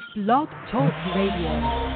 Blog Talk Radio.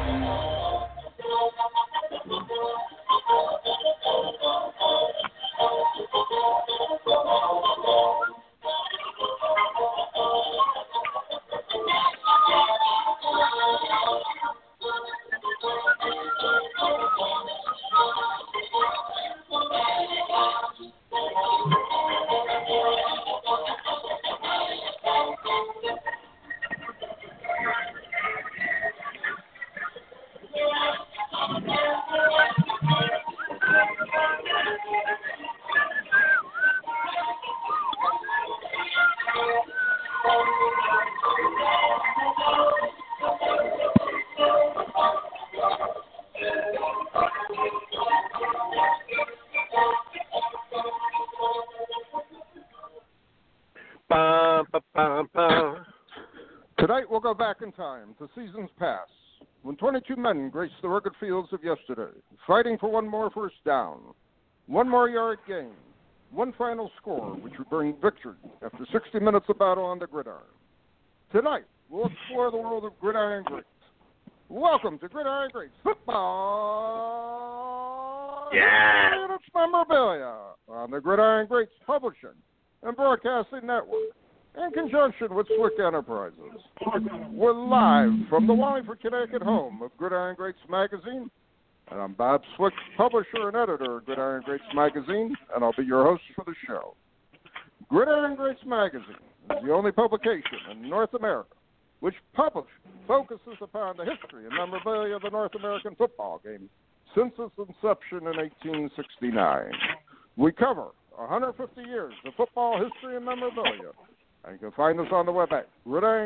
Tonight we'll go back in time to seasons past, when 22 men graced the rugged fields of yesterday, fighting for one more first down, one more yard gain, one final score, which would bring victory after 60 minutes of battle on the gridiron. Tonight we'll explore the world of gridiron greats. Welcome to Gridiron Greats Football. Yeah. And its memorabilia on the Gridiron Greats Publishing and Broadcasting Network, in conjunction with Slick Enterprises. We're live from the Wallingford, Connecticut home of Gridiron Greats Magazine, and I'm Bob Slick, publisher and editor of Gridiron Greats Magazine, and I'll be your host for the show. Gridiron Greats Magazine is the only publication in North America which focuses upon the history and memorabilia of the North American football game since its inception in 1869. We cover 150 years of football history and memorabilia. And you can find us on the web at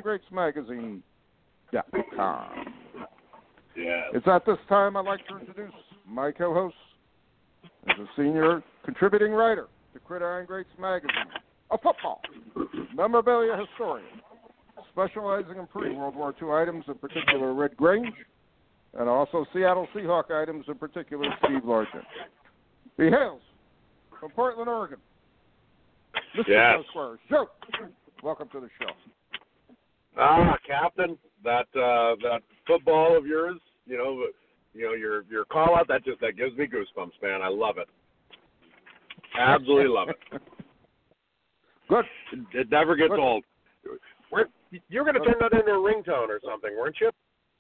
GridironGreatsMagazine.com. Yeah. It's at this time I'd like to introduce my co-host, as a senior contributing writer to Gridiron Greats Magazine, a football memorabilia historian, specializing in pre-World War II items, in particular Red Grange, and also Seattle Seahawk items, in particular Steve Largent. He hails from Portland, Oregon. Mr. Yes. Joe Squires. Joe, welcome to the show. Captain, that football of yours, your call out, that gives me goosebumps, man. I love it. Absolutely love it. Good. It never gets Good. old. You were going to turn that into a ringtone or something, weren't you?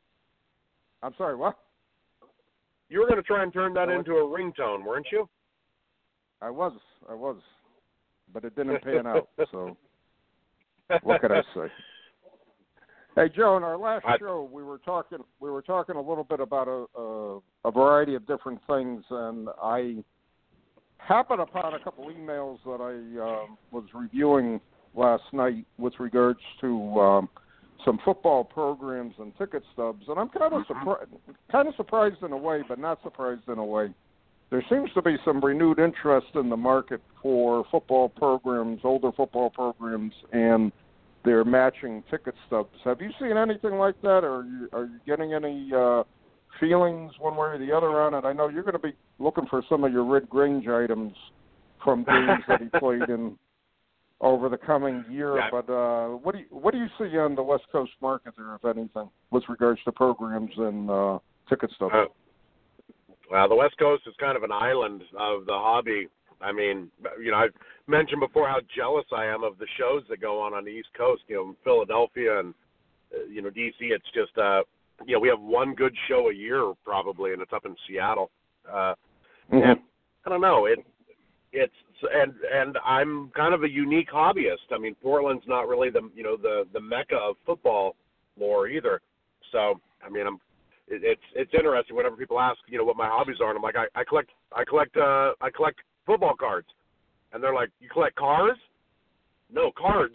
I'm sorry, what? You were going to try and turn that into a ringtone, weren't you? I was, but it didn't pan out. So, what could I say? Hey, Joe, in our last show, we were talking a little bit about a variety of different things, and I happened upon a couple emails that I was reviewing last night with regards to some football programs and ticket stubs, and I'm kind of surprised in a way, but not surprised in a way. There seems to be some renewed interest in the market for football programs, older football programs, and their matching ticket stubs. Have you seen anything like that, or are you getting any feelings one way or the other on it? I know you're going to be looking for some of your Red Grange items from games that he played in over the coming year. Yeah. But what do you see on the West Coast market there, if anything, with regards to programs and ticket stubs? Well, the West Coast is kind of an island of the hobby. I mean, I've mentioned before how jealous I am of the shows that go on the East Coast. Philadelphia and DC. It's just we have one good show a year probably, and it's up in Seattle. And I don't know. And I'm kind of a unique hobbyist. I mean, Portland's not really the mecca of football lore either. So I mean, it's interesting whenever people ask what my hobbies are, and I'm like I collect football cards, and they're like, you collect cars? No, cards.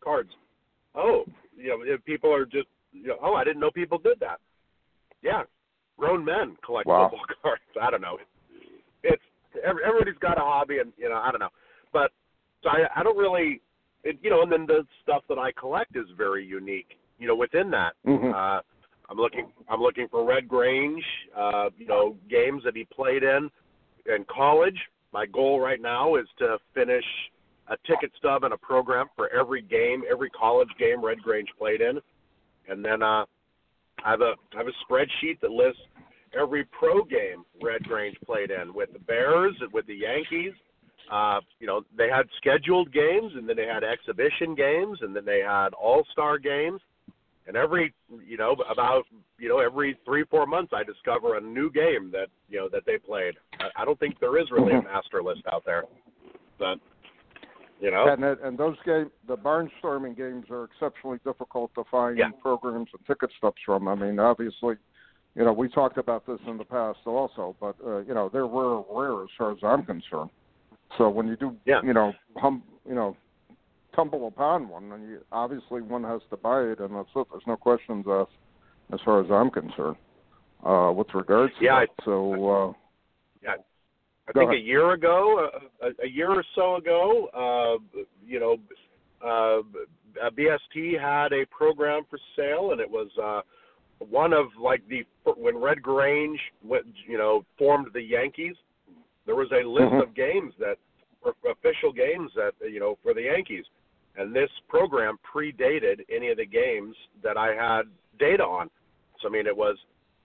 Oh, if people are just oh, I didn't know people did that. Yeah, grown men collect football cards. I don't know. It's everybody's got a hobby, and I don't know, but so I don't really, and then the stuff that I collect is very unique. Within that, I'm looking for Red Grange, games that he played in college. My goal right now is to finish a ticket stub and a program for every college game Red Grange played in, and then I have a spreadsheet that lists every pro game Red Grange played in with the Bears and with the Yankees. They had scheduled games, and then they had exhibition games, and then they had all-star games. And every 3-4 months, I discover a new game that they played. I don't think there is really a master list out there, but And those games, the barnstorming games, are exceptionally difficult to find programs and ticket stubs from. I mean, obviously, we talked about this in the past also, but they're rare as far as I'm concerned. So when you do, tumble upon one, and obviously one has to buy it, and that's it. There's no questions asked as far as I'm concerned with regards to that. So, I think a year or so ago, BST had a program for sale, and it was one of when Red Grange formed the Yankees. There was a list of games official games that for the Yankees, and this program predated any of the games that I had data on. So I mean, it was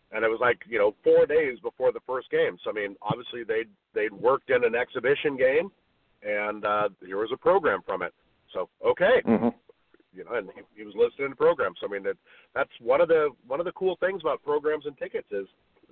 4 days before the first game. So I mean, obviously they'd worked in an exhibition game, and there was a program from it. So okay, and he was listed in the program. So I mean, that's one of the cool things about programs and tickets is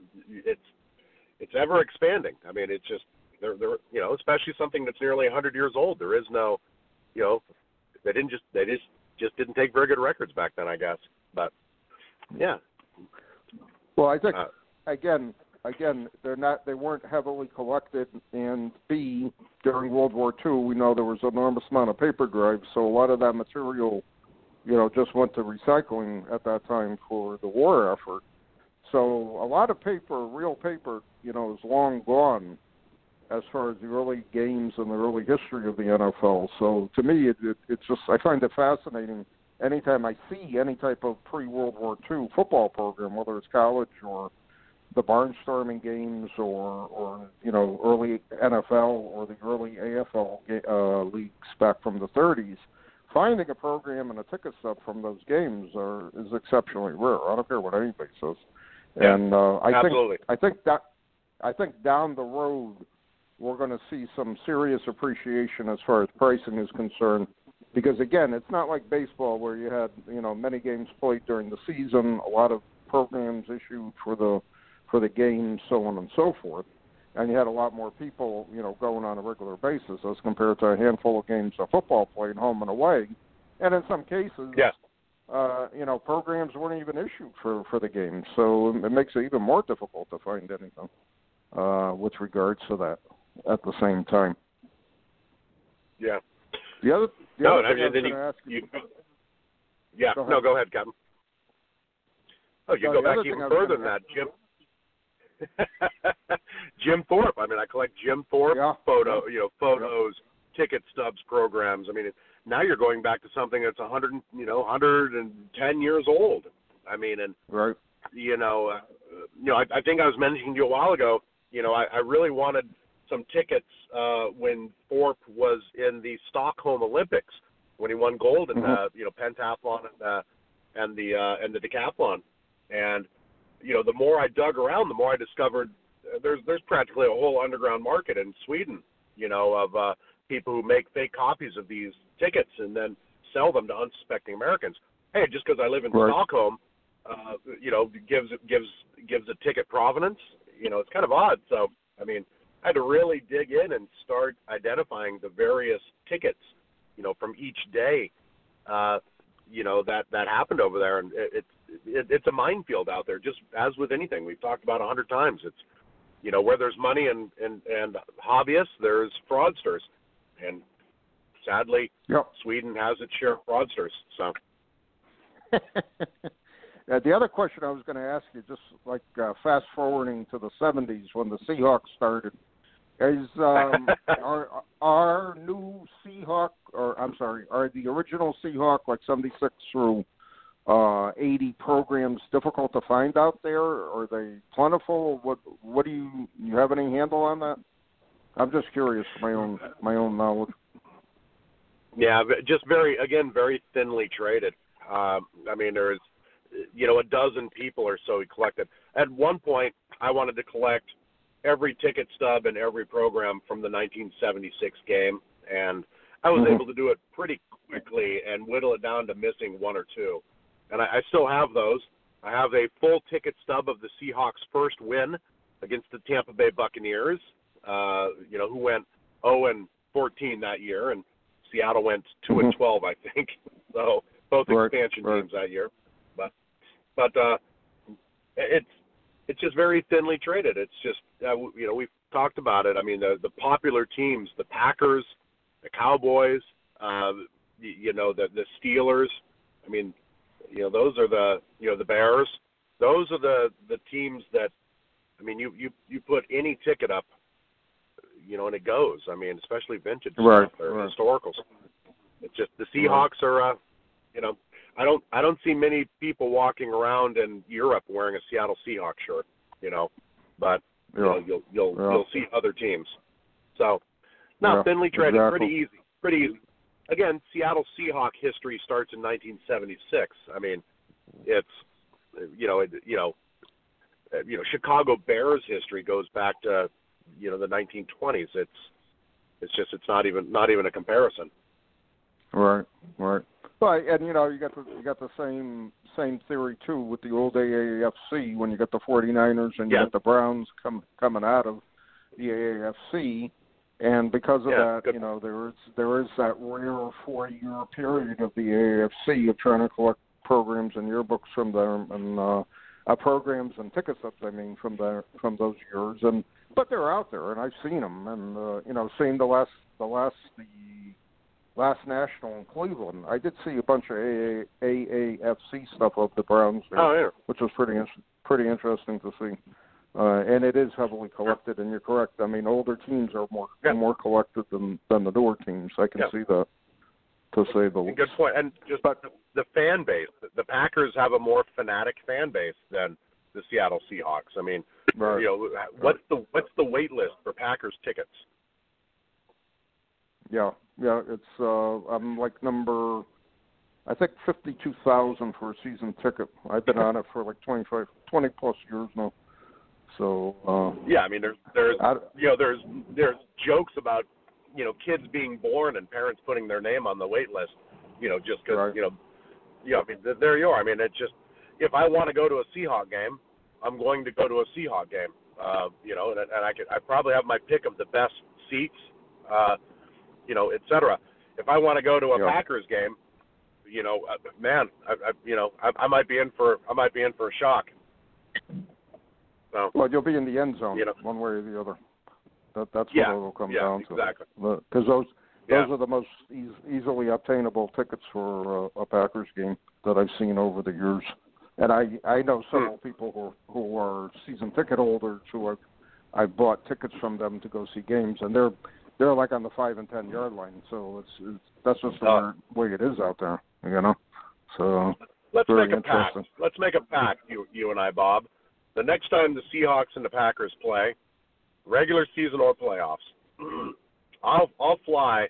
it's ever expanding. I mean, it's just they're especially something that's nearly 100 years old. There is no, they just didn't take very good records back then, I guess. But yeah. Well, I think again, they weren't heavily collected, and B, during World War II, we know there was an enormous amount of paper drives, so a lot of that material, just went to recycling at that time for the war effort. So a lot of paper, real paper, is long gone as far as the early games and the early history of the NFL. So to me, it's just, I find it fascinating anytime I see any type of pre-World War II football program, whether it's college or the barnstorming games or early NFL or the early AFL leagues back from the 30s, finding a program and a ticket stub from those games is exceptionally rare. I don't care what anybody says. Yeah, and absolutely. I think down the road we're going to see some serious appreciation as far as pricing is concerned. Because again, it's not like baseball where you had many games played during the season, a lot of programs issued for the games, so on and so forth, and you had a lot more people going on a regular basis as compared to a handful of games of football played home and away, and in some cases, programs weren't even issued for the games, so it makes it even more difficult to find anything with regards to that at the same time. Yeah. The other thing I was going to ask you. Yeah. Go ahead, Captain. Oh, you go back even further than that, Jim. Jim Thorpe. I mean, I collect Jim Thorpe photos, ticket stubs, programs. I mean, now you're going back to something that's 110 years old. I mean, and right. I think I was mentioning to you a while ago. I really wanted some tickets when Thorpe was in the Stockholm Olympics when he won gold in the pentathlon and the decathlon. And the more I dug around, the more I discovered there's practically a whole underground market in Sweden, of people who make fake copies of these tickets and then sell them to unsuspecting Americans. Hey, just because I live in Stockholm, gives a ticket provenance. It's kind of odd. So I mean, I had to really dig in and start identifying the various tickets, from each day, that happened over there, and it's a minefield out there. Just as with anything we've talked about 100 times, it's where there's money and hobbyists, there's fraudsters, and sadly, Sweden has its share of fraudsters. So. The other question I was going to ask you, just like fast forwarding to the 70s when the Seahawks started, is our new Seahawk, are the original Seahawk, like 76 through 80 programs difficult to find out there? Are they plentiful? What do you have any handle on that? I'm just curious, my own knowledge. Yeah, just very thinly traded. I mean, a dozen people or so he collected. At one point, I wanted to collect every ticket stub and every program from the 1976 game, and I was able to do it pretty quickly and whittle it down to missing one or two. And I still have those. I have a full ticket stub of the Seahawks' first win against the Tampa Bay Buccaneers, who went 0-14 that year, and Seattle went 2-12, I think. So both expansion teams that year. But it's just very thinly traded. It's just we've talked about it. I mean, the popular teams, the Packers, the Cowboys, the Steelers. I mean, those are the Bears. Those are the teams that, I mean, you put any ticket up, and it goes. I mean, especially vintage stuff or historical stuff. It's just the Seahawks are, I don't see many people walking around in Europe wearing a Seattle Seahawks shirt, but you'll see other teams. So, thinly traded, exactly. pretty easy. Again, Seattle Seahawk history starts in 1976. I mean, it's Chicago Bears history goes back to the 1920s. It's not even a comparison. Right. But and you got the same theory too with the old AAFC when you got the 49ers and you got the Browns coming out of the AAFC. And because of that, there is that rare 4-year period of the AAFC of trying to collect programs and yearbooks from them, and programs and ticket stubs. I mean, from those years. But they're out there, and I've seen them. And seeing the last national in Cleveland, I did see a bunch of AAFC stuff of the Browns there, which was pretty interesting to see. And it is heavily collected, and you're correct. I mean, older teams are more collected than the newer teams. I can see that, to say the least. Good point. And just the fan base, the Packers have a more fanatic fan base than the Seattle Seahawks. I mean, what's the wait list for Packers tickets? Yeah, it's I'm like number, I think 52,000 for a season ticket. I've been on it for like 20 plus years now. So I mean, there's jokes about kids being born and parents putting their name on the wait list, just because I mean, there you are. I mean, it's just, if I want to go to a Seahawk game, I'm going to go to a Seahawk game, and I probably have my pick of the best seats, et cetera. If I want to go to a Packers game, I might be in for a shock. So, well, you'll be in the end zone, one way or the other. That's what it'll come down to. Exactly. Because those are the most easily obtainable tickets for a Packers game that I've seen over the years. And I know several people who are season ticket holders who I've bought tickets from them to go see games, and they're like on the 5 and 10 yard line. So that's just the way it is out there, So let's very make a pact. Let's make a pact, you and I, Bob. The next time the Seahawks and the Packers play, regular season or playoffs, I'll fly.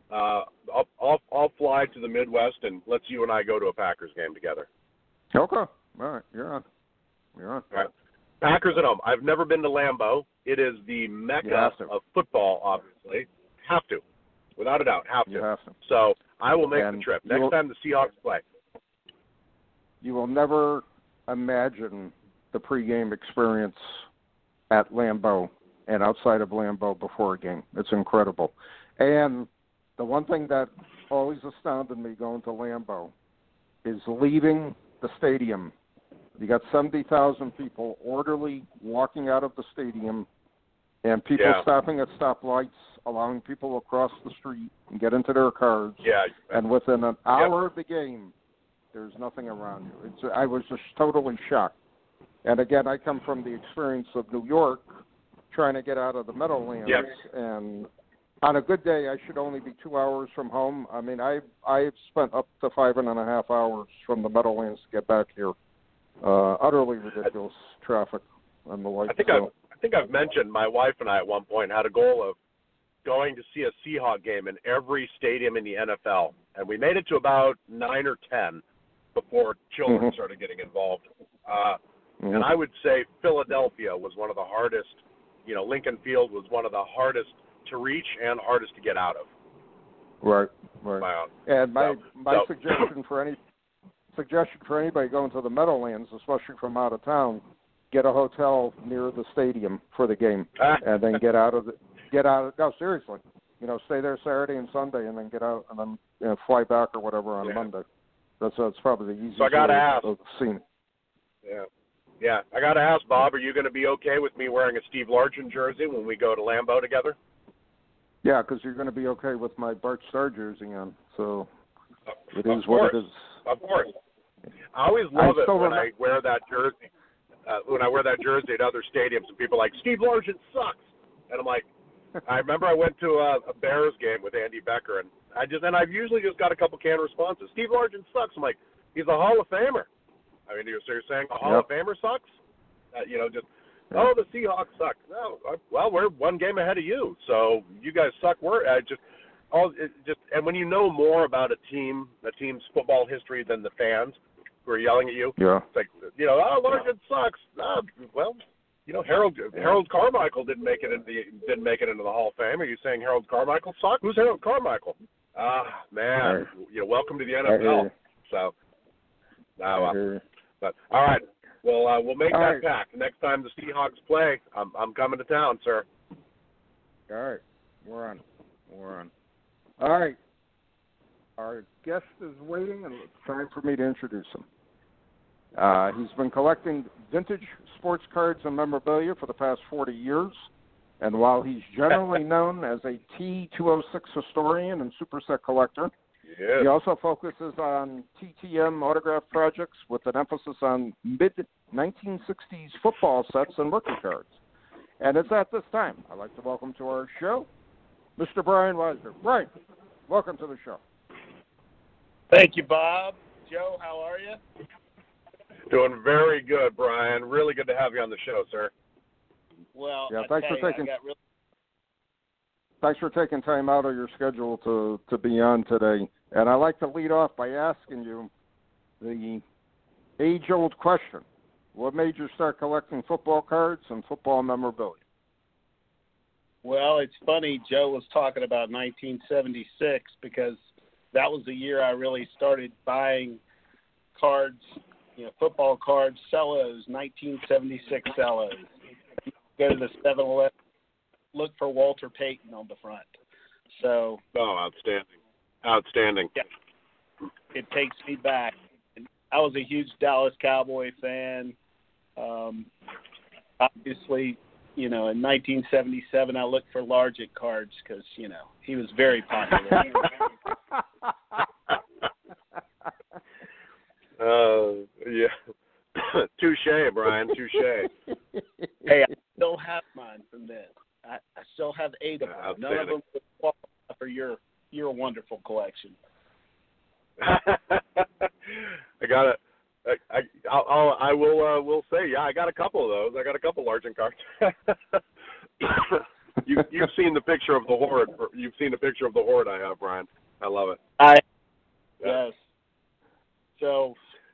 I'll fly to the Midwest, and let's you and I go to a Packers game together. Okay. All right. You're on. All right. Packers at home. I've never been to Lambeau. It is the mecca of football, obviously. Have to. Without a doubt, have to. You have to. So I will make the trip. Next time the Seahawks play. You will never imagine the pregame experience at Lambeau and outside of Lambeau before a game. It's incredible. And the one thing that always astounded me going to Lambeau is leaving the stadium. You got 70,000 people orderly walking out of the stadium, and people stopping at stoplights, allowing people across the street and get into their cars. Yeah. And within an hour of the game, there's nothing around you. I was just totally shocked. And again, I come from the experience of New York, trying to get out of the Meadowlands, and on a good day, I should only be 2 hours from home. I mean, I've spent up to 5.5 hours from the Meadowlands to get back here. Utterly ridiculous traffic and the like. I think I've mentioned my wife and I at one point had a goal of going to see a Seahawk game in every stadium in the NFL, and we made it to about 9 or 10. before children started getting involved. And I would say Philadelphia was one of the hardest. Lincoln Field was one of the hardest to reach and hardest to get out of. Right. And my suggestion for anybody going to the Meadowlands, especially from out of town, get a hotel near the stadium for the game, and then get out. No, seriously. Stay there Saturday and Sunday, and then get out, and then fly back or whatever on Monday. That's probably the easiest way of seeing it. Yeah. I got to ask, Bob, are you going to be okay with me wearing a Steve Largent jersey when we go to Lambeau together? Yeah, because you're going to be okay with my Bart Starr jersey on. So it is what it is. Of course. I always love it when I wear that jersey. When I wear that jersey at other stadiums, and people are like, Steve Largent sucks. And I'm like, I remember I went to a Bears game with Andy Becker, and I've usually just got a couple canned responses. Steve Largent sucks. I'm like, he's a Hall of Famer. I mean, so you're saying a Hall of Famer sucks? The Seahawks suck. No, well, we're one game ahead of you, so you guys suck. And when you know more about a team's football history than the fans who are yelling at you, it's like, Largent sucks. Harold Carmichael didn't make it into the Hall of Fame. Are you saying Harold Carmichael sucked? Who's Harold Carmichael? Man, welcome to the NFL. So, but all right, well, we'll make that pact. Next time the Seahawks play, I'm coming to town, sir. All right, we're on. All right, our guest is waiting, and it's time for me to introduce him. He's been collecting vintage sports cards and memorabilia for the past 40 years, and while he's generally known as a T206 historian and superset collector, he also focuses on TTM autograph projects with an emphasis on mid-1960s football sets and rookie cards. And it's at this time I'd like to welcome to our show Mr. Brian Weisberg. Brian, welcome to the show. Thank you, Bob. Joe, how are you? Doing very good, Brian. Really good to have you on the show, sir. Well, thanks for taking time out of your schedule to be on today. And I'd like to lead off by asking you the age-old question. What made you start collecting football cards and football memorabilia? Well, it's funny. Joe was talking about 1976 because that was the year I really started buying cards, football cards, cellos, 1976 cellos. Go to the 7-Eleven, look for Walter Payton on the front. So. Oh, outstanding. Yeah, it takes me back. I was a huge Dallas Cowboy fan. Obviously, in 1977, I looked for Largent cards because, he was very popular. Touche, Brian, touche. Hey, I still have mine from then. I still have 8 of them. None of them would qualify for your wonderful collection. I got it. I will say, I got a couple of those. I got a couple Largent cards. You've seen the picture of the horde. You've seen the picture of the horde I have, Brian. I love it. Yes. So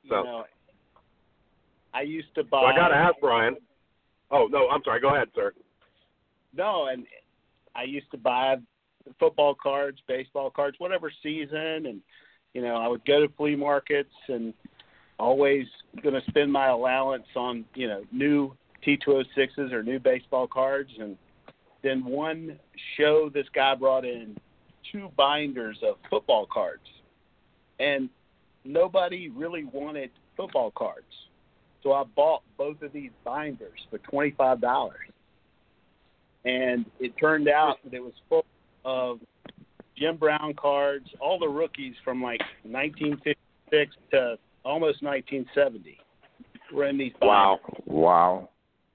I used to buy. So I got to ask Brian. Oh no, I'm sorry. Go ahead, sir. No, and I used to buy football cards, baseball cards, whatever season, and I would go to flea markets and always going to spend my allowance on new T206s or new baseball cards. And then one show, this guy brought in 2 binders of football cards, and nobody really wanted football cards. So I bought both of these binders for $25. And it turned out that it was full of Jim Brown cards, all the rookies from like 1956 to almost 1970 were in these binders. Wow.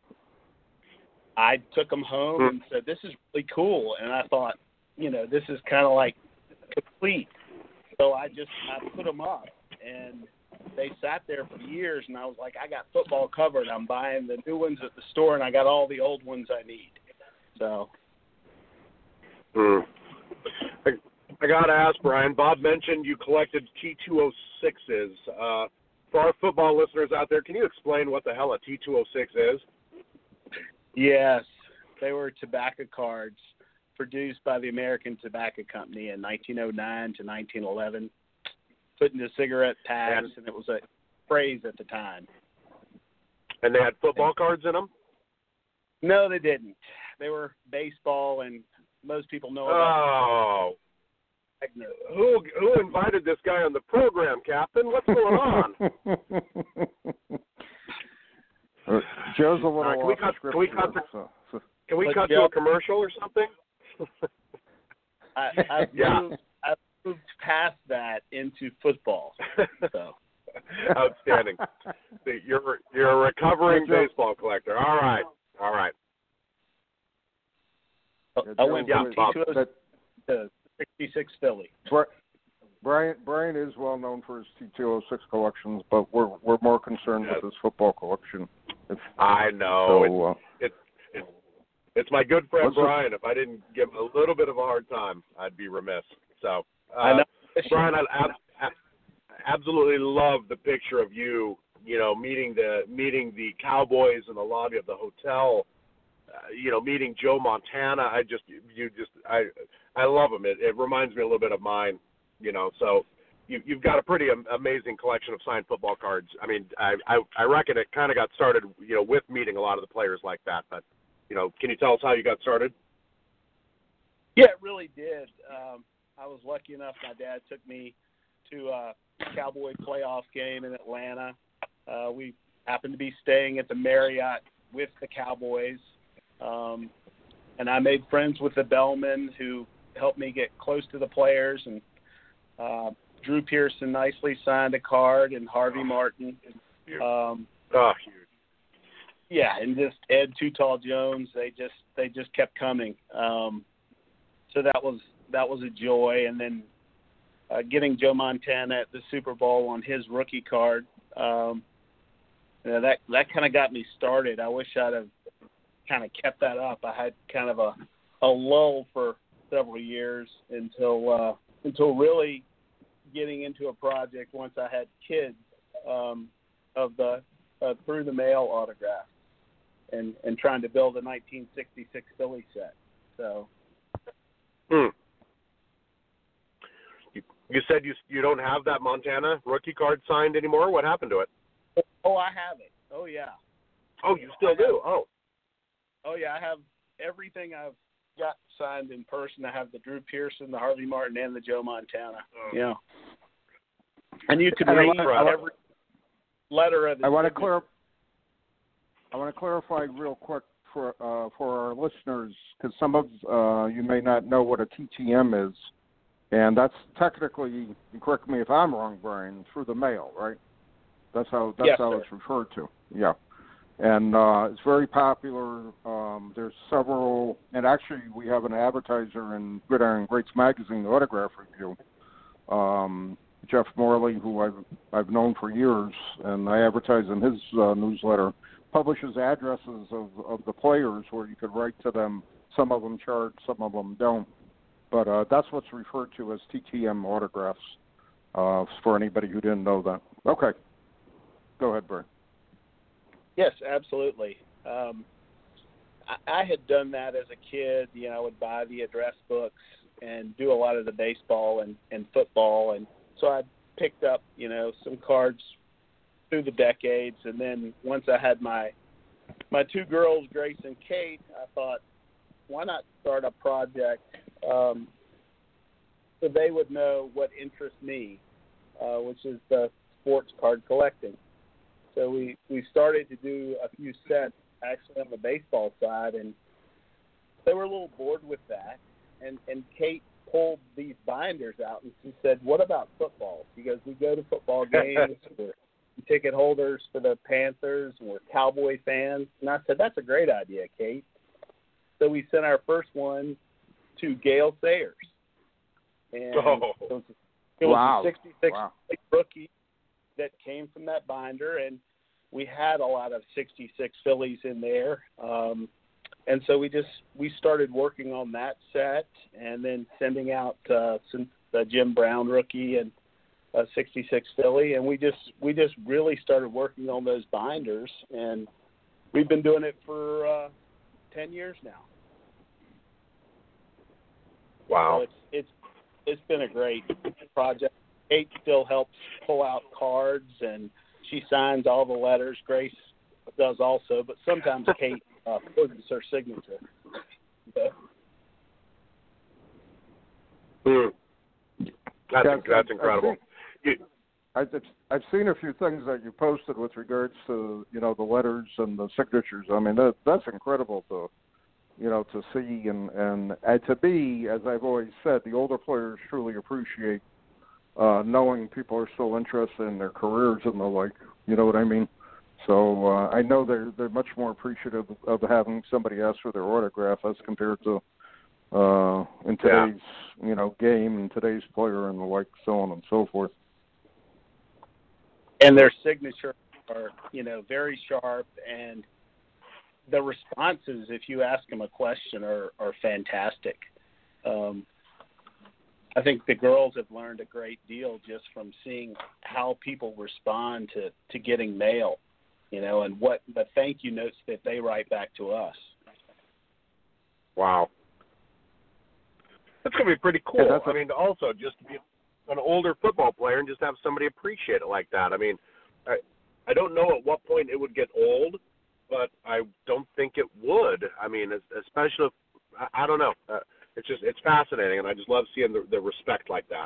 I took them home and said, this is really cool. And I thought, this is kind of like complete. So I put them up, and they sat there for years, and I was like, I got football covered. I'm buying the new ones at the store, and I got all the old ones I need. So. I got to ask, Brian. Bob mentioned you collected T206s. For our football listeners out there, can you explain what the hell a T206 is? Yes, they were tobacco cards produced by the American Tobacco Company in 1909 to 1911, put into cigarette packs, and it was a phrase at the time. And they had football cards in them? No, they didn't. They were baseball, and most people know about Who invited this guy on the program, Captain? What's going on? Joe's a little Can we cut Joe, to a commercial or something? I've moved past that into football. So. Outstanding. You're a recovering baseball collector. All right. I went from T206 to 66 Philly. Brian is well known for his T206 collections, but we're more concerned with his football collection. I know. So, it's my good friend Brian. If I didn't give him a little bit of a hard time, I'd be remiss. So, I know. Brian, I absolutely love the picture of you. You know, meeting the Cowboys in the lobby of the hotel. Meeting Joe Montana. I love him. It reminds me a little bit of mine. So you've got a pretty amazing collection of signed football cards. I mean, I reckon it kind of got started, with meeting a lot of the players like that. But, can you tell us how you got started? Yeah, it really did. I was lucky enough. My dad took me to a Cowboy playoff game in Atlanta. We happened to be staying at the Marriott with the Cowboys. And I made friends with the bellman who helped me get close to the players. And Drew Pearson nicely signed a card, and Harvey Martin. Huge. Yeah, and just Ed Too Tall Jones. They just kept coming. So that was a joy. And then getting Joe Montana at the Super Bowl on his rookie card. That kind of got me started. I wish I'd have kind of kept that up. I had kind of a lull for several years until really getting into a project once I had kids of the through the mail autograph and trying to build a 1966 Philly set. So. You said you don't have that Montana rookie card signed anymore. What happened to it? Oh, I have it. Oh, yeah. Oh, you still do? Oh, yeah. I have everything I've got signed in person. I have the Drew Pearson, the Harvey Martin, and the Joe Montana. Yeah. And you can read every letter of it. I want to clarify real quick for our listeners, because some of you may not know what a TTM is, and that's technically, correct me if I'm wrong, Brian, through the mail, right? That's how it's referred to. Yeah. And it's very popular. There's several, and actually we have an advertiser in Gridiron Greats magazine, the Autograph Review, Jeff Morley, who I've known for years, and I advertise in his newsletter, publishes addresses of the players where you could write to them. Some of them charge, some of them don't. But that's what's referred to as TTM autographs, for anybody who didn't know that. Okay. Go ahead, Brian. Yes, absolutely. I had done that as a kid. I would buy the address books and do a lot of the baseball and football. And so I picked up, some cards through the decades. And then once I had my two girls, Grace and Kate, I thought, why not start a project so they would know what interests me, which is the sports card collecting. So we started to do a few sets actually on the baseball side, and they were a little bored with that. And Kate pulled these binders out, and she said, what about football? She goes, we go to football games, we're ticket holders for the Panthers, and we're Cowboy fans. And I said, that's a great idea, Kate. So we sent our first one to Gale Sayers. And it was a 66 rookie that came from that binder, and we had a lot of 66 Phillies in there. And so we started working on that set, and then sending out some the Jim Brown rookie and 66 Philly, and we just really started working on those binders, and we've been doing it for 10 years now. Wow. So it's been a great project. Kate still helps pull out cards, and she signs all the letters. Grace does also, but sometimes Kate puts her signature. That's incredible. I've seen a few things that you posted with regards to the letters and the signatures. I mean that's incredible to to see and to be, as I've always said, the older players truly appreciate knowing people are still interested in their careers and the like. You know what I mean? So I know they're much more appreciative of having somebody ask for their autograph as compared to in today's game and today's player and the like, so on and so forth. And their signatures are very sharp, and the responses, if you ask them a question, are fantastic. I think the girls have learned a great deal just from seeing how people respond to getting mail, and what the thank you notes that they write back to us. Wow. That's going to be pretty cool. Yeah, I mean, also just to be an older football player and just have somebody appreciate it like that. I mean, I don't know at what point it would get old, but I don't think it would. I mean, especially if, I don't know. It's fascinating, and I just love seeing the respect like that.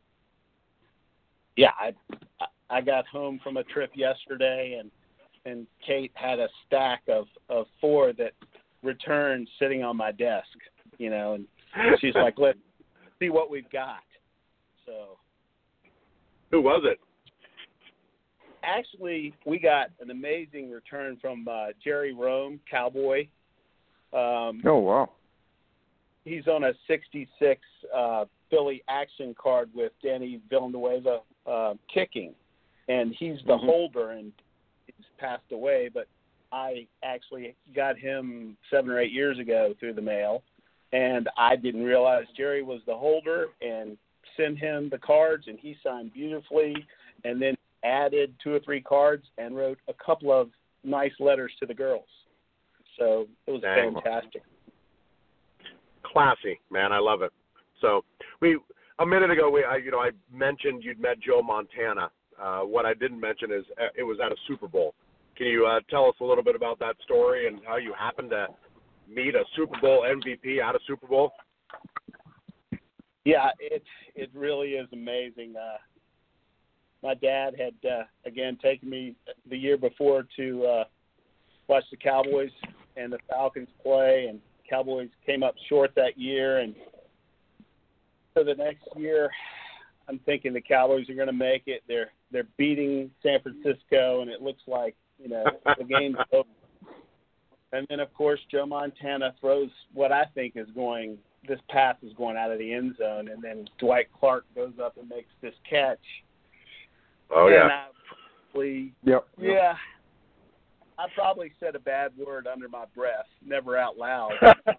Yeah, I got home from a trip yesterday, and Kate had a stack of 4 that returned sitting on my desk, and she's like, let's see what we've got. So, who was it? Actually, we got an amazing return from Jerry Rome, Cowboy. Oh, wow. He's on a 66 Philly action card with Danny Villanueva kicking, and he's the holder, and he's passed away, but I actually got him 7 or 8 years ago through the mail, and I didn't realize Jerry was the holder, and sent him the cards, and he signed beautifully, and then added 2 or 3 cards and wrote a couple of nice letters to the girls. So it was fantastic. Classy, man. I love it. So a minute ago, I mentioned you'd met Joe Montana. What I didn't mention is it was at a Super Bowl. Can you tell us a little bit about that story and how you happened to meet a Super Bowl MVP at a Super Bowl? Yeah, it really is amazing. My dad had, again, taken me the year before to watch the Cowboys and the Falcons play, and Cowboys came up short that year. And so the next year, I'm thinking the Cowboys are going to make it. They're beating San Francisco, and it looks like, the game's over. And then, of course, Joe Montana throws what I think is this pass is going out of the end zone, and then Dwight Clark goes up and makes this catch. Oh, and yeah. I probably said a bad word under my breath, never out loud.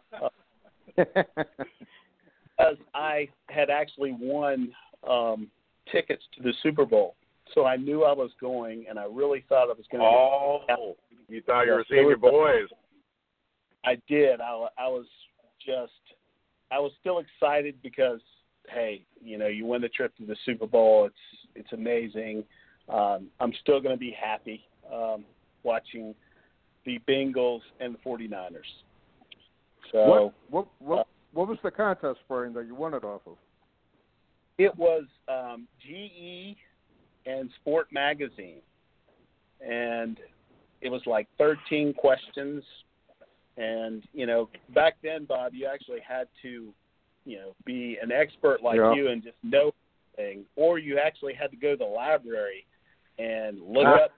Because I had actually won tickets to the Super Bowl. So I knew I was going, and I really thought I was going to Oh, you thought you were seeing your boys. I did. I was still excited because, hey, you win the trip to the Super Bowl. It's amazing. I'm still going to be happy watching the Bengals and the 49ers. So what was the contest, Brian, that you won it off of? It was GE and Sport Magazine, and it was like 13 questions. And back then, Bob, you actually had to be an expert like you and just know everything, or you actually had to go to the library and look up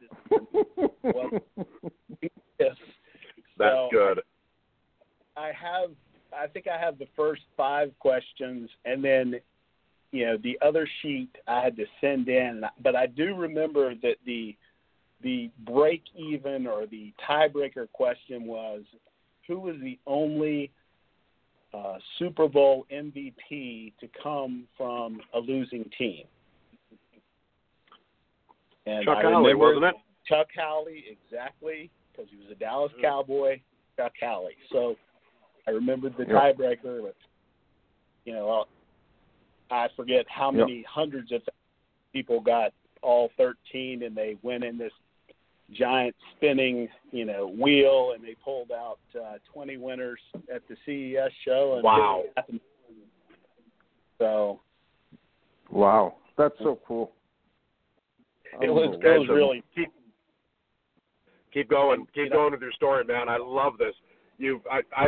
this. That's good. I think I have the first 5 questions, and then the other sheet I had to send in. But I do remember that the break even or the tiebreaker question was, who was the only Super Bowl MVP to come from a losing team. And Chuck I Howley, remember wasn't it? Chuck Howley, exactly, because he was a Dallas Cowboy, Chuck Howley. So I remembered the tiebreaker. But, you know, I forget how many hundreds of people got all 13, and they went in this giant spinning, you know, wheel, and they pulled out 20 winners at the CES show. And wow. So. Wow, that's so cool. It was really. Keep going with your story, man. I love this. You've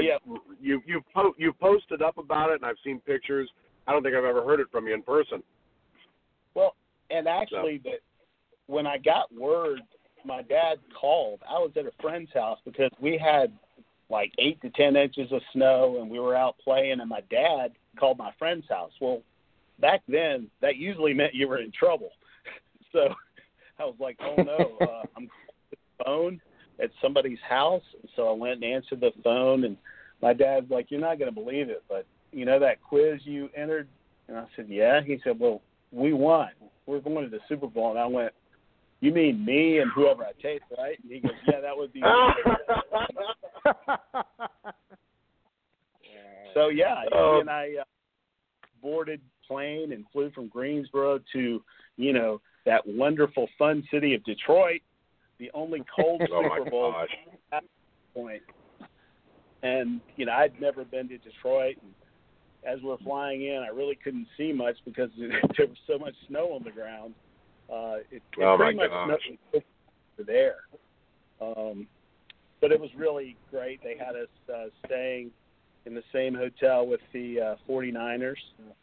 posted up about it, and I've seen pictures. I don't think I've ever heard it from you in person. Well, and actually, when I got word, my dad called. I was at a friend's house because we had like 8 to 10 inches of snow, and we were out playing. And my dad called my friend's house. Well, back then, that usually meant you were in trouble. So I was like, oh no, I'm calling the phone at somebody's house. So I went and answered the phone, and my dad's like, you're not going to believe it, but you know that quiz you entered? And I said, yeah. He said, well, we won. We're going to the Super Bowl. And I went, you mean me and whoever I take, right? And he goes, yeah, that would be me. So, yeah, he and I boarded plane and flew from Greensboro to, you know, that wonderful fun city of Detroit, the only cold Super Bowl at that point. And, you know, I'd never been to Detroit. And as we're flying in, I really couldn't see much because there was so much snow on the ground. It pretty much snowed there. But it was really great. They had us staying in the same hotel with the 49ers.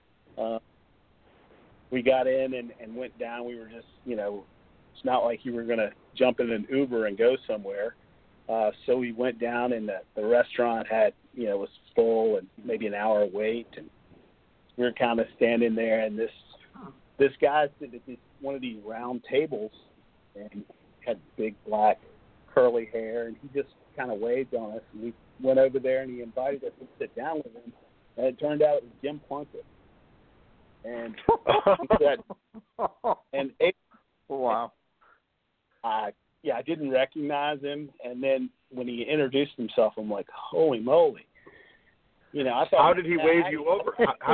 We got in and went down. We were just, you know, it's not like you were going to jump in an Uber and go somewhere. So we went down, and the restaurant had, you know, was full and maybe an hour wait. And we were kind of standing there, and this guy sitting at one of these round tables and had big black curly hair, and he just kind of waved on us. And we went over there, and he invited us to sit down with him. And it turned out it was Jim Plunkett. And he said, and wow. I didn't recognize him. And then when he introduced himself, I'm like, holy moly. You know, I thought. How did he wave you over?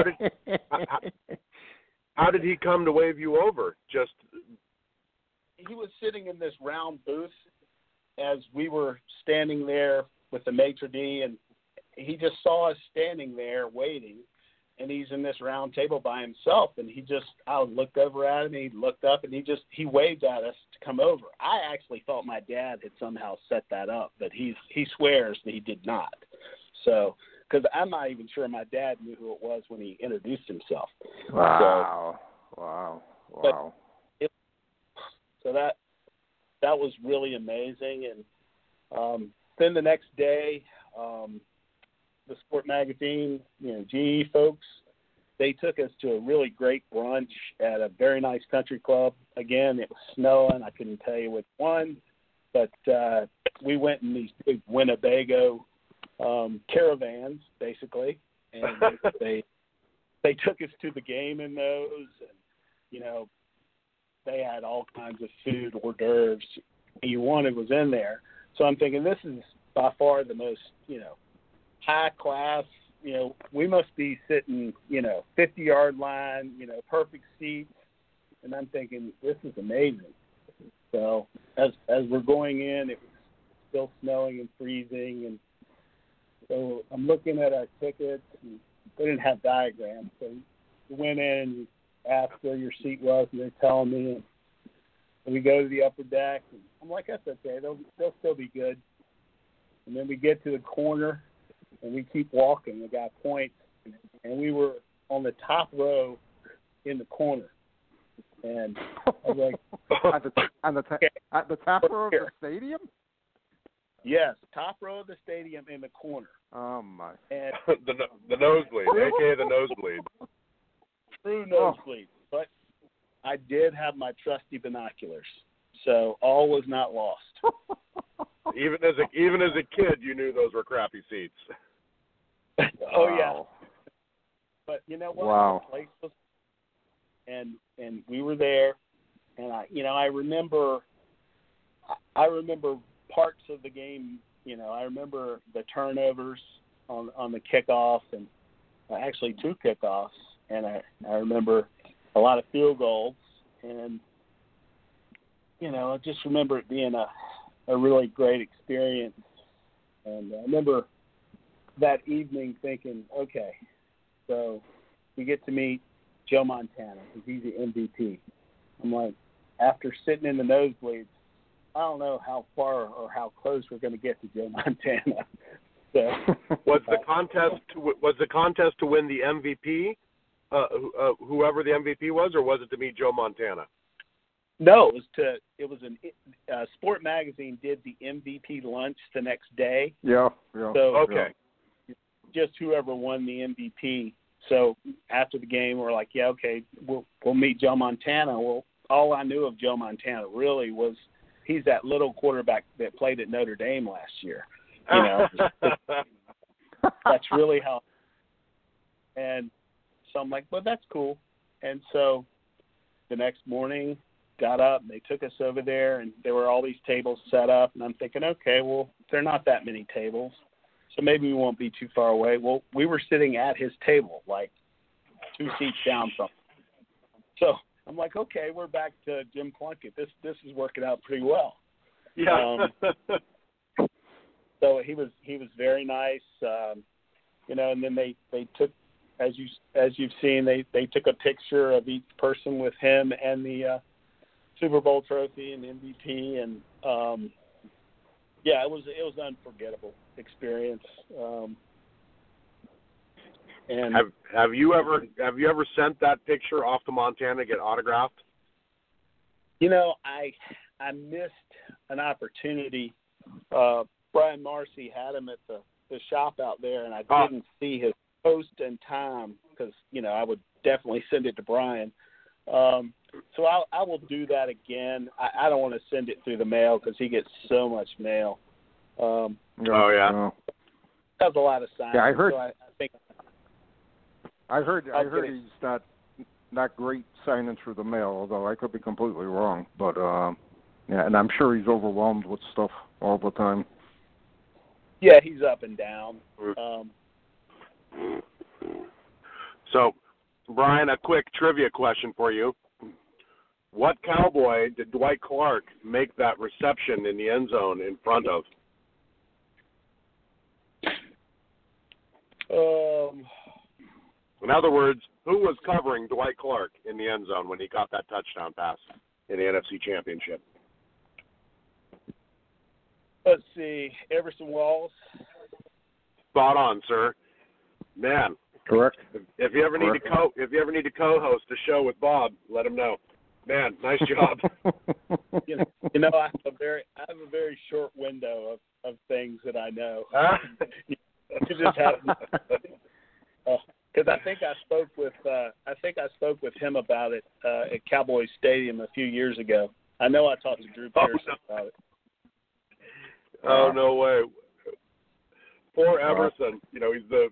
How did he come to wave you over? Just. He was sitting in this round booth as we were standing there with the maitre d', and he just saw us standing there waiting. And he's in this round table by himself, and I looked over at him, and he looked up, and he waved at us to come over. I actually thought my dad had somehow set that up, but he swears that he did not. So, because I'm not even sure my dad knew who it was when he introduced himself. Wow. So that was really amazing. And then the next day, the Sport Magazine, you know, GE folks, they took us to a really great brunch at a very nice country club. Again, it was snowing. I couldn't tell you which one, but we went in these big Winnebago caravans, basically, and they took us to the game in those, and you know, they had all kinds of food, hors d'oeuvres you wanted was in there. So I'm thinking this is by far the most, you know, high class, you know, we must be sitting, you know, 50-yard line, you know, perfect seats. And I'm thinking, this is amazing. So as we're going in, it was still snowing and freezing. And so I'm looking at our tickets, and they didn't have diagrams. So we went in and asked where your seat was, and they're telling me. And we go to the upper deck, and I'm like, that's okay. They'll still be good. And then we get to the corner, and we keep walking. We got points, and we were on the top row in the corner. And I was like, at the top row of the stadium? Yes, top row of the stadium in the corner. Oh my! And the nosebleed, aka the nosebleed. True nosebleed, but I did have my trusty binoculars, so all was not lost. Even as a kid, you knew those were crappy seats. Oh Wow. yeah. But you know what? Wow. The place was, and we were there, and I remember parts of the game. I remember the turnovers on the kickoff, and actually 2 kickoffs, and I remember a lot of field goals, and I just remember it being a really great experience. And I remember that evening thinking, okay, so we get to meet Joe Montana because he's the MVP. I'm like, after sitting in the nosebleeds, I don't know how far or how close we're going to get to Joe Montana. So, was the contest to win the MVP, whoever the MVP was, or was it to meet Joe Montana? No, it was Sport Magazine did the MVP lunch the next day. Yeah. So okay. Just whoever won the MVP. So after the game, we're like, yeah, okay, we'll meet Joe Montana. Well, all I knew of Joe Montana really was he's that little quarterback that played at Notre Dame last year. That's really how. And so I'm like, well, that's cool. And so the next morning, got up, and they took us over there, and there were all these tables set up, and I'm thinking, okay, well, there are not that many tables, so maybe we won't be too far away. Well, we were sitting at his table, like 2 seats down from him. So I'm like, okay, we're back to Jim Plunkett. This is working out pretty well. Yeah. So he was very nice, and then they took, as you've seen, they took a picture of each person with him and the Super Bowl trophy and MVP, and it was an unforgettable experience. And have you ever sent that picture off to Montana to get autographed? I missed an opportunity. Brian Marcy had him at the shop out there, and I didn't see his post in time because I would definitely send it to Brian. So I will do that again. I don't want to send it through the mail because he gets so much mail. Oh yeah, has a lot of signs. Yeah, I heard. So I think I heard he's not great signing through the mail, although I could be completely wrong. But and I'm sure he's overwhelmed with stuff all the time. Yeah, he's up and down. So, Brian, a quick trivia question for you. What Cowboy did Dwight Clark make that reception in the end zone in front of? In other words, who was covering Dwight Clark in the end zone when he got that touchdown pass in the NFC Championship? Let's see, Everson Walls. Spot on, sir. Man, correct. If you ever need to co-host a show with Bob, let him know. Man, nice job. I have a very short window of things that I know. You just have because I think I spoke with him about it at Cowboys Stadium a few years ago. I know I talked to Drew Pearson about it. Oh no way! Poor Everson. He's the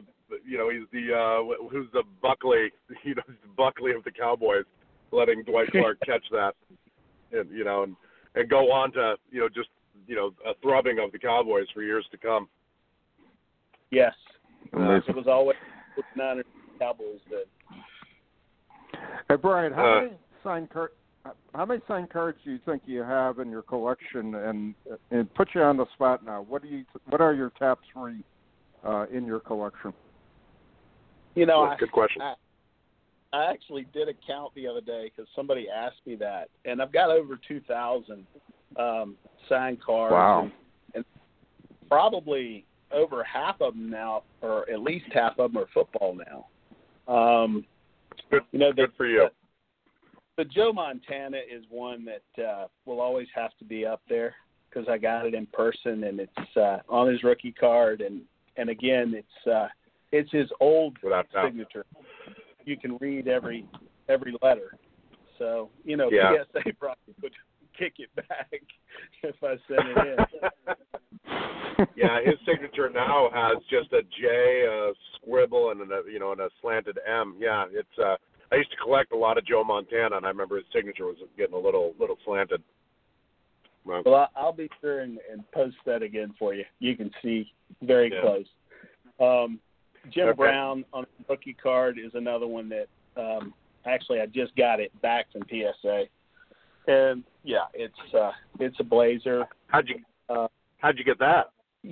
who's the Buckley? He's the Buckley of the Cowboys, letting Dwight Clark catch that, and go on to a thrubbing of the Cowboys for years to come. Yes, it was always Niners Cowboys did. Hey Brian, how many signed cards do you think you have in your collection? And put you on the spot now. What are your top 3 in your collection? Good question. I actually did a count the other day because somebody asked me that, and I've got over 2,000 signed cards. Wow. And probably over half of them now, or at least half of them, are football now. Good for you. The Joe Montana is one that will always have to be up there because I got it in person, and it's on his rookie card, and again, it's his old signature. You can read every letter. So PSA probably kick it back if I send it in. Yeah, his signature now has just a J, a scribble, and a slanted M. Yeah, it's. I used to collect a lot of Joe Montana, and I remember his signature was getting a little slanted. Well, I'll be sure and post that again for you. You can see very close. Jim Brown on a rookie card is another one that actually I just got it back from PSA, and yeah, it's a blazer. How'd you get that?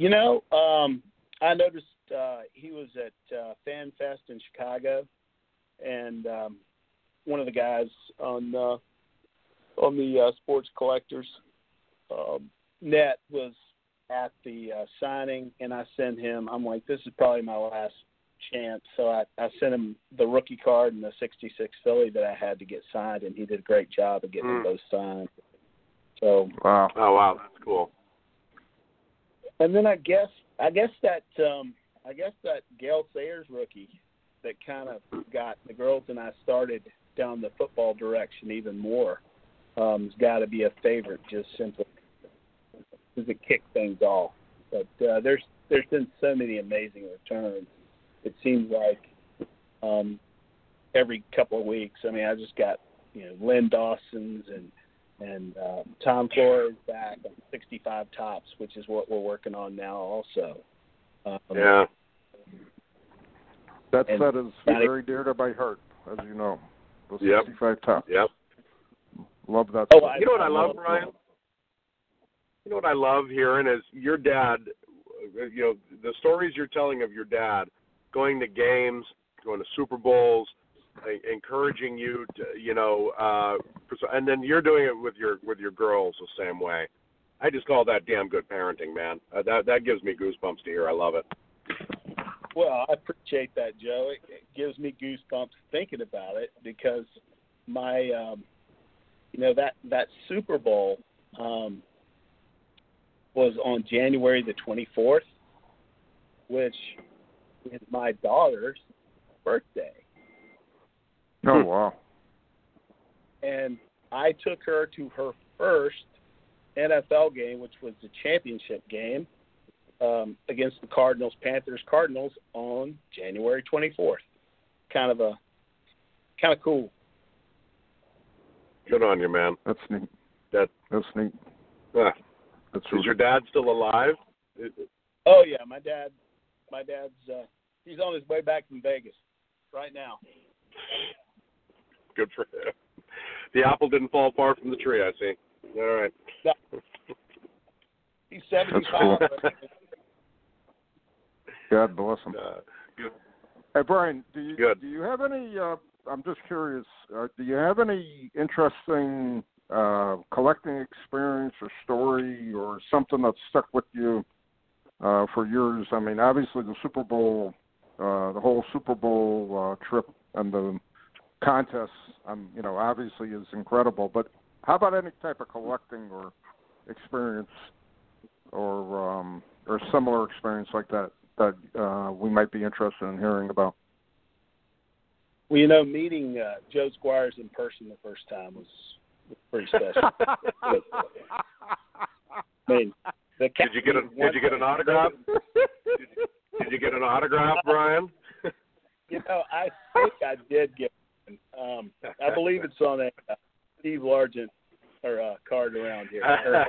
I noticed he was at Fan Fest in Chicago, and one of the guys on the Sports Collectors net was at the signing, and I sent him. I'm like, this is probably my last chance, so I sent him the rookie card and the '66 Philly that I had to get signed, and he did a great job of getting them both signed. So wow, that's cool. And then I guess that Gale Sayers rookie that kind of got the girls and I started down the football direction even more has got to be a favorite, just simply because it kicked things off. But there's been so many amazing returns. It seems like every couple of weeks. I mean, I just got Lynn Dawson's and Tom Flores back on 65 Tops, which is what we're working on now also. Yeah. That set is very dear to my heart, as you know. The 65 Tops. Yep. Love that. You know what I love, Brian? You know what I love hearing is your dad, the stories you're telling of your dad, going to games, going to Super Bowls, encouraging you to, and then you're doing it with your girls the same way. I just call that damn good parenting, man. That gives me goosebumps to hear. I love it. Well, I appreciate that, Joe. It gives me goosebumps thinking about it because my, that Super Bowl was on January the 24th, which is my daughter's birthday. Oh, wow. And I took her to her first NFL game, which was the championship game against the Panthers-Cardinals on January 24th. Kind of cool. Good on you, man. That's neat. That's neat. Is your dad still alive? Oh yeah, my dad's he's on his way back from Vegas right now. Good for him. The apple didn't fall far from the tree, I see. All right. No. He's 75. That's cool. God bless him. Good. Hey, Brian, do you have any, I'm just curious, do you have any interesting collecting experience or story or something that stuck with you for years? I mean, obviously the Super Bowl, the whole Super Bowl trip and the contest, obviously is incredible. But how about any type of collecting or experience or similar experience like that we might be interested in hearing about? Well, meeting Joe Squires in person the first time was pretty special. I mean, did you get an autograph? Did you get an autograph, Brian? I think I did get one. I believe it's on a Steve Largent or card around here.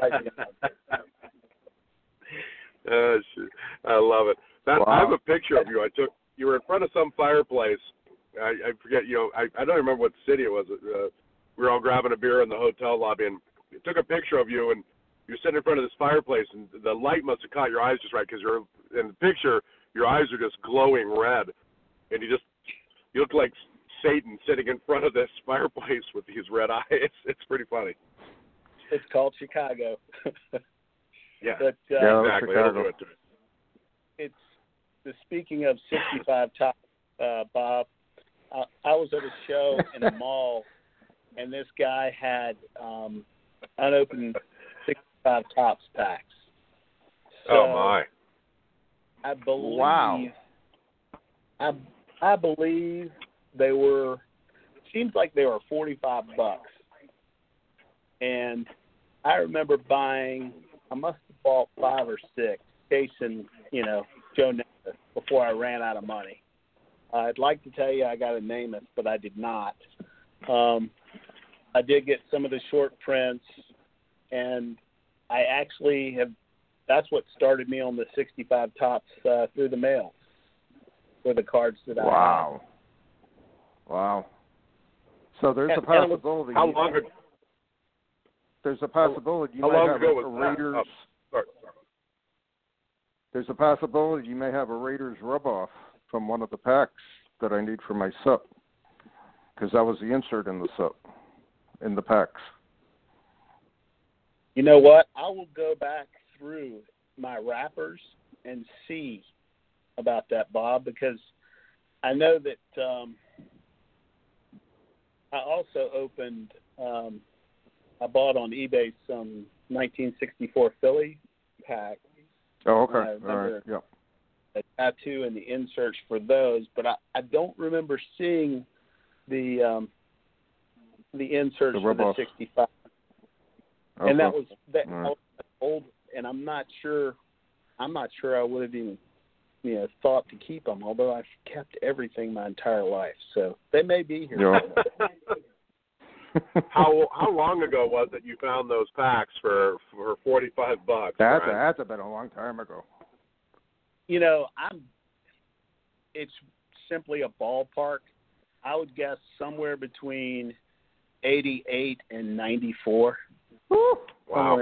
I love it. Wow. I have a picture of you. I took. You were in front of some fireplace. I forget. I don't remember what city it was. We were all grabbing a beer in the hotel lobby, and I took a picture of you, and you're sitting in front of this fireplace, and the light must have caught your eyes just right because you're in the picture. Your eyes are just glowing red, and you look like Satan sitting in front of this fireplace with these red eyes. It's pretty funny. It's called Chicago. Yeah, but, exactly. Chicago. It's speaking of 65 Top, Bob. I was at a show in a mall, and this guy had unopened 65 Tops packs. So oh my! I believe. Wow. I believe they were. Seems like they were $45, and I remember buying. I must have bought 5 or 6, chasing Joe Namath before I ran out of money. I'd like to tell you I got a Namath, but I did not. I did get some of the short prints, and I actually have. That's what started me on the 65 tops through the mail. Were the cards that I had. Wow. So there's a possibility. How long ago? There's a possibility you How might long have ago a was that? Raiders. Oh, sorry. There's a possibility you may have a Raiders rub-off from one of the packs that I need for my SUP, because that was the insert in the SUP, in the packs. You know what? I will go back through my wrappers and see about that, Bob, because I know that I also opened, I bought on eBay some 1964 Philly pack. Oh, okay. All right. Yep. A tattoo and the inserts for those, but I don't remember seeing the inserts for the 65. Okay. And that was right. old, and I'm not sure I would have even thought to keep them, although I've kept everything my entire life, so they may be here. Yeah. How long ago was it you found those packs for $45? That's been a long time ago. It's simply a ballpark. I would guess somewhere between 88 and 94. Wow.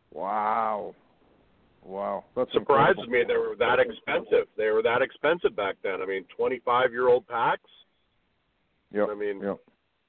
Wow. That surprises me they were that expensive. They were that expensive back then. I mean, 25-year-old packs? Yep. I mean, yep.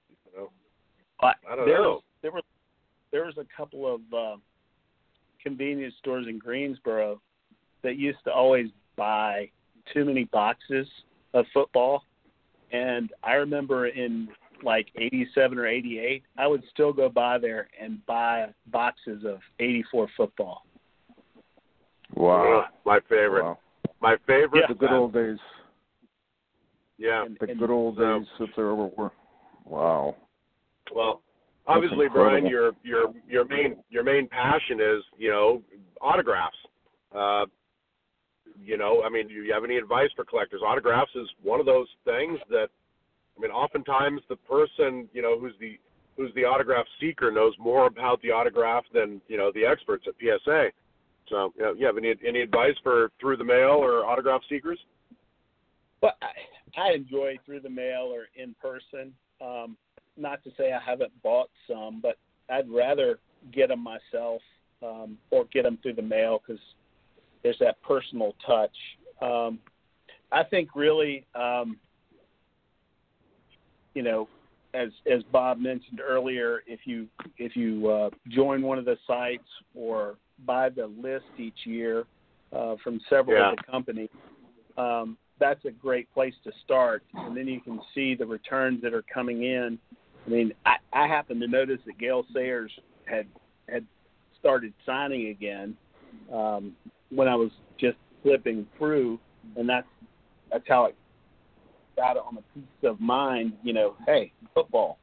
I don't know. There was a couple of convenience stores in Greensboro that used to always buy too many boxes of football. And I remember in like 87 or 88, I would still go by there and buy boxes of 84 football. Wow. My favorite. Wow. My favorite. The good old days. Yeah. The good old days that there were. Wow. Well, obviously, Brian, your main passion is, autographs. I mean, do you have any advice for collectors? Autographs is one of those things that, I mean, oftentimes the person, who's the autograph seeker knows more about the autograph than, the experts at PSA. So, you have any advice for through the mail or autograph seekers? Well, I enjoy through the mail or in person. Not to say I haven't bought some, but I'd rather get them myself or get them through the mail because there's that personal touch. I think really, as Bob mentioned earlier, if you join one of the sites or buy the list each year from several of the companies, that's a great place to start, and then you can see the returns that are coming in. I mean, I happened to notice that Gale Sayers had started signing again when I was just flipping through, and that's how it got it on a piece of mind. Hey, football.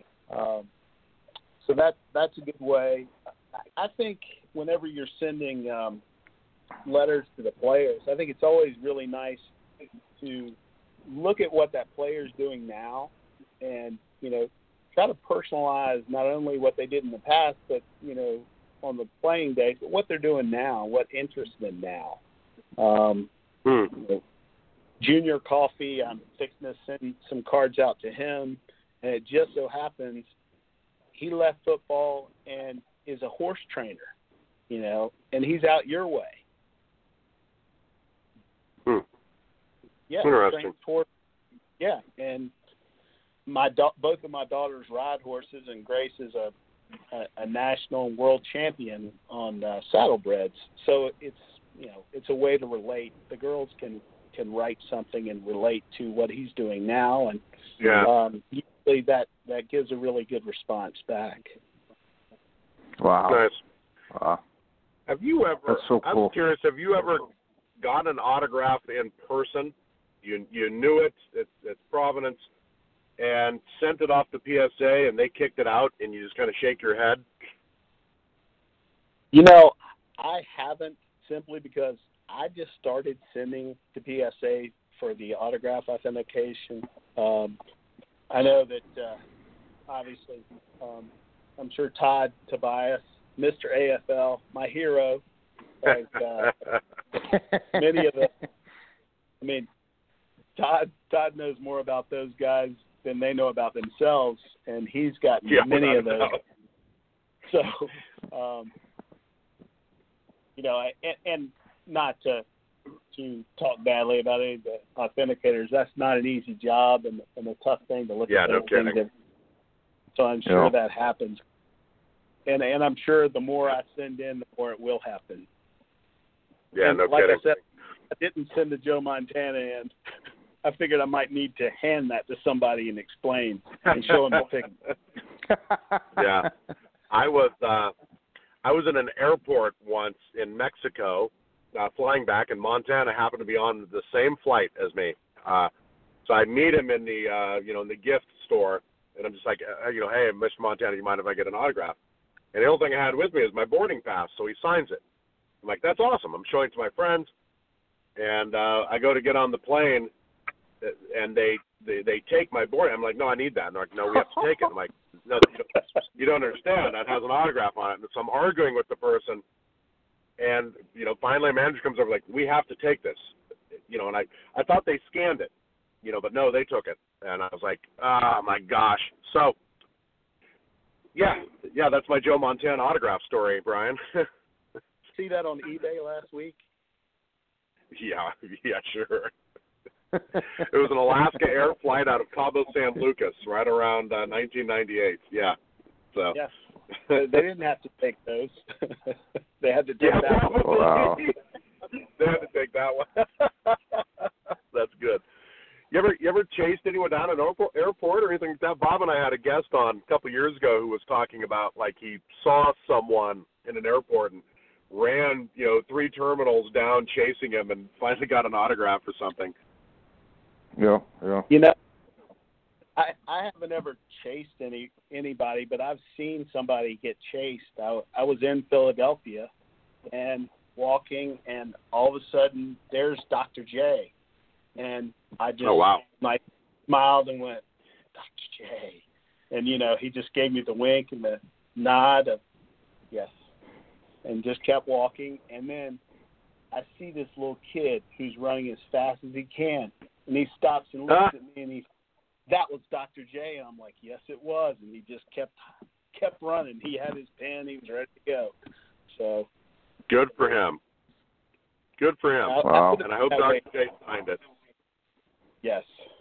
So that's a good way. I think whenever you're sending letters to the players, I think it's always really nice to look at what that player is doing now and, try to personalize not only what they did in the past, but, on the playing days, but what they're doing now, what interests them now. Junior Coffee, I'm fixing to send some cards out to him, and it just so happens he left football and is a horse trainer, and he's out your way. Yeah, interesting. Yeah, and both of my daughters ride horses, and Grace is a national and world champion on saddlebreds. So it's a way to relate. The girls can write something and relate to what he's doing now, and usually that gives a really good response back. Wow. Nice. Wow. Have you ever? That's so cool. I'm curious. Have you ever got an autograph in person? You knew it's Providence, and sent it off to PSA, and they kicked it out, and you just kind of shake your head? I haven't, simply because I just started sending to PSA for the autograph authentication. I know that obviously I'm sure Todd Tobias, Mr. AFL, my hero, has many of the. I mean, Todd knows more about those guys than they know about themselves, and he's got many of those. So, and not to talk badly about any of the authenticators, that's not an easy job and a tough thing to look at. No kidding. So I'm sure that happens. And I'm sure the more I send in, the more it will happen. Yeah, and no like kidding. I said, I didn't send to Joe Montana, and I figured I might need to hand that to somebody and explain and show them the picture. Yeah. I was in an airport once in Mexico, flying back, and Montana happened to be on the same flight as me. So I meet him in the in the gift store, and I'm just like, hey, Mr. Montana, you mind if I get an autograph? And the only thing I had with me is my boarding pass, so he signs it. I'm like, that's awesome. I'm showing it to my friends, and I go to get on the plane, and they take my boarding. I'm like, no, I need that. And they're like, no, we have to take it. I'm like, no, you don't understand. That has an autograph on it. And so I'm arguing with the person, and finally a manager comes over like, we have to take this, and I thought they scanned it, but no, they took it. And I was like, oh my gosh. So yeah, that's my Joe Montana autograph story, Brian. See that on eBay last week? Yeah, sure. It was an Alaska Air flight out of Cabo San Lucas right around 1998. Yeah. So. Yes. They didn't have to take those. They had to take that one. Wow. They had to take that one. That's good. You ever chased anyone down an airport or anything like that? Bob and I had a guest on a couple of years ago who was talking about, like, he saw someone in an airport and ran 3 terminals down chasing him and finally got an autograph or something. Yeah. I haven't ever chased anybody, but I've seen somebody get chased. I was in Philadelphia and walking, and all of a sudden there's Dr. J. And I just smiled and went, Dr. J. And, he just gave me the wink and the nod of yes, and just kept walking. And then I see this little kid who's running as fast as he can, and he stops and looks at me, and that was Dr. J. And I'm like, yes, it was. And he just kept running. He had his pen. He was ready to go. So good for him. Good for him. Wow. And I hope Dr. J signed it. Yes.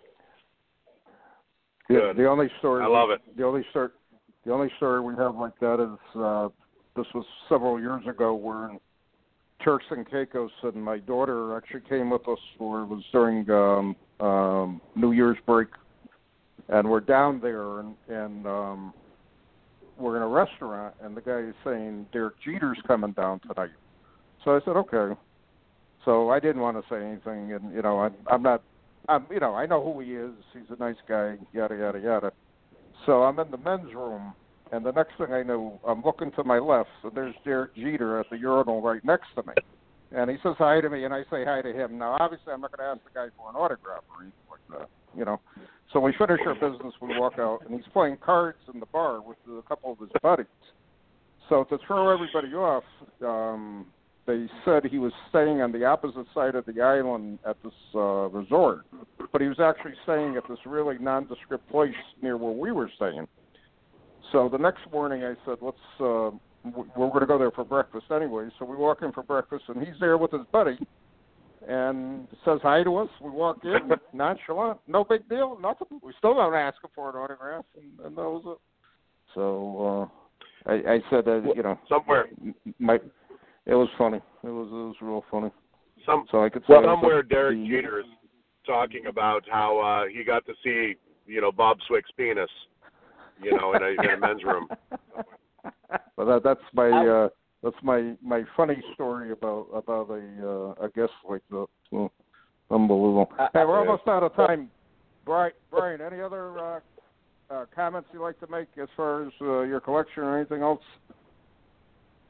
Good. The only story I love it. The only story we have like that is this was several years ago. We're in Turks and Caicos, and my daughter actually came with us. It was during New Year's break, and we're down there, and we're in a restaurant, and the guy is saying Derek Jeter's coming down tonight. So I said, okay. So I didn't want to say anything, and I know who he is. He's a nice guy, yada, yada, yada. So I'm in the men's room, and the next thing I know, I'm looking to my left, so there's Derek Jeter at the urinal right next to me. And he says hi to me, and I say hi to him. Now, obviously, I'm not going to ask the guy for an autograph or anything like that, So we finish our business, we walk out, and he's playing cards in the bar with a couple of his buddies. So to throw everybody off, they said he was staying on the opposite side of the island at this resort, but he was actually staying at this really nondescript place near where we were staying. So the next morning I said, we're going to go there for breakfast anyway. So we walk in for breakfast, and he's there with his buddy and says hi to us. We walk in, nonchalant, no big deal, nothing. We still don't ask him for an autograph, and that was it. So I said, somewhere. It was funny. It was real funny. So I could say somewhere Derek Jeter is talking about how he got to see, Bob Swick's penis, in a men's room. Well, that's my funny story about a guest like that. So, unbelievable. Hey, we're almost out of time. Brian, any other comments you'd like to make as far as your collection or anything else?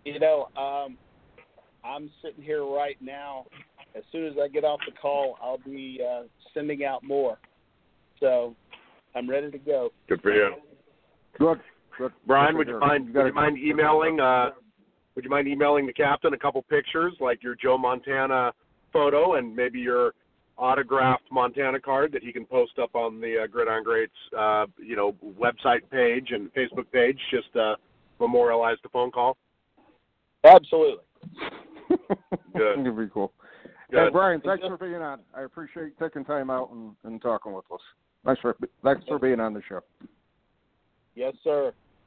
I'm sitting here right now. As soon as I get off the call, I'll be sending out more. So I'm ready to go. Good for you. Good. Brian, would you mind emailing? Would you mind emailing the captain a couple pictures, like your Joe Montana photo and maybe your autographed Montana card that he can post up on the Gridiron Greats, website page and Facebook page, just memorialize the phone call? Absolutely. Good. That'd be cool. Good. Hey, Brian, thanks for being on. I appreciate you taking time out and talking with us. Thanks for being on the show. Yes, sir.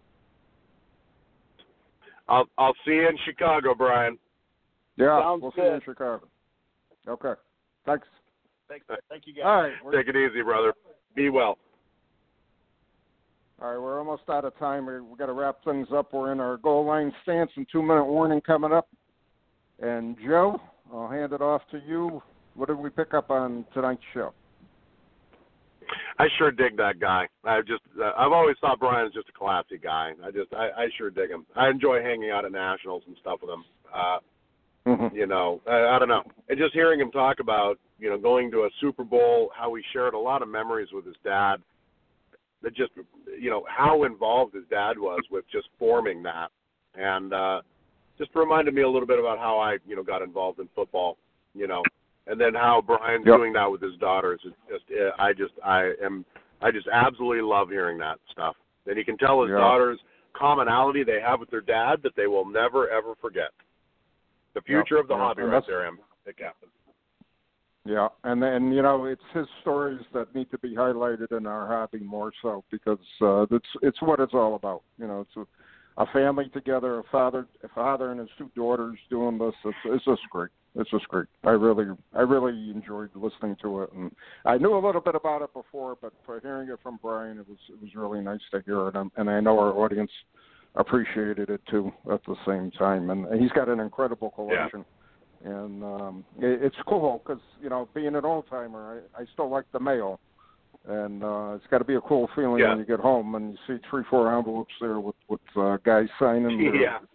I'll see you in Chicago, Brian. Yeah, Sounds we'll good. see you in Chicago. Okay. Thanks. Thank you, guys. All right. Take it easy, brother. Be well. All right, we're almost out of time. We've got to wrap things up. We're in our goal line stance and 2-minute warning coming up. And, Joe, I'll hand it off to you. What did we pick up on tonight's show? I sure dig that guy. I've always thought Brian's just a classy guy. I sure dig him. I enjoy hanging out at nationals and stuff with him. I don't know. And just hearing him talk about, going to a Super Bowl, how he shared a lot of memories with his dad, that just, how involved his dad was with just forming that. And just reminded me a little bit about how I, got involved in football, and then how Brian's doing that with his daughters. It's just, I just absolutely love hearing that stuff. And you can tell his daughters commonality they have with their dad that they will never, ever forget. The future of the hobby right there, the captain. Yeah, and it's his stories that need to be highlighted in our hobby more so because it's what it's all about. It's a family together, a father and his 2 daughters doing this. It's just great. It's just great. I really enjoyed listening to it, and I knew a little bit about it before, but for hearing it from Brian, it was really nice to hear it, and I know our audience appreciated it too at the same time. And he's got an incredible collection. Yeah. And it's cool because, being an old-timer, I still like the mail. And it's got to be a cool feeling when you get home and you see 3-4 envelopes there with guys signing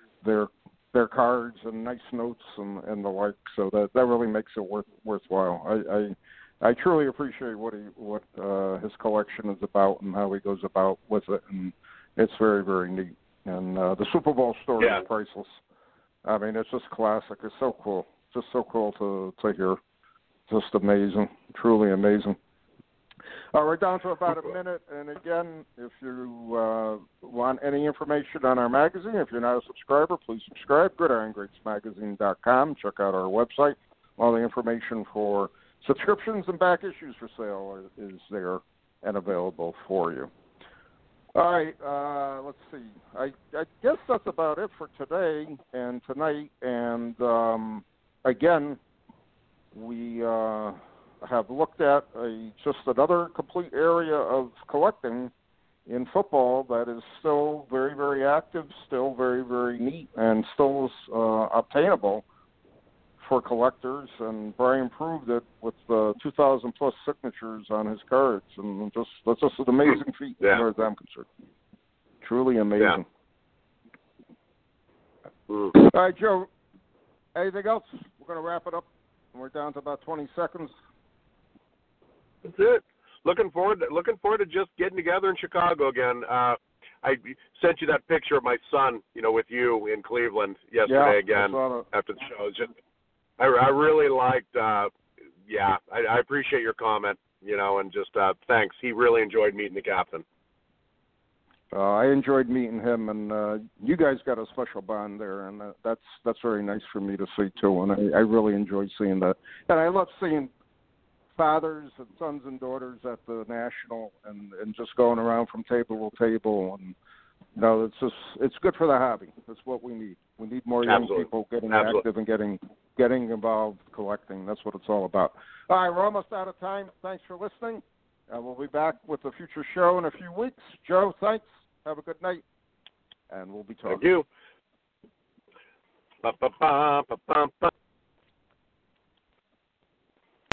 their cards and nice notes and the like. So that really makes it worthwhile. I truly appreciate what his collection is about and how he goes about with it, and it's very, very neat. And the Super Bowl story is priceless. I mean, it's just classic. It's so cool. Just so cool to hear. Just amazing. Truly amazing. We're down to about a minute. And again, if you want any information on our magazine, if you're not a subscriber, please subscribe. GridironGreatsMagazine.com. Check out our website. All the information for subscriptions and back issues for sale is there and available for you. All right, let's see. I guess that's about it for today and tonight. And, again, we have looked at just another complete area of collecting in football that is still very, very active, still very, very neat, and still is obtainable for collectors. And Brian proved it with 2,000-plus signatures on his cards. And that's just an amazing feat as far as I'm concerned. Truly amazing. Yeah. All right, Joe, anything else? We're going to wrap it up. We're down to about 20 seconds. That's it. Looking forward to just getting together in Chicago again. I sent you that picture of my son, with you in Cleveland yesterday again after the show. It's just, I really liked. I appreciate your comment. And just thanks. He really enjoyed meeting the captain. I enjoyed meeting him, and you guys got a special bond there, and that's very nice for me to see too. And I really enjoyed seeing that. And I love seeing fathers and sons and daughters at the national and just going around from table to table. And it's good for the hobby. That's what we need. We need more young people getting active and getting involved collecting. That's what it's all about. All right, we're almost out of time. Thanks for listening. We'll be back with a future show in a few weeks. Joe, thanks. Have a good night, and we'll be talking. Thank you. Ba, ba, ba, ba, ba, ba.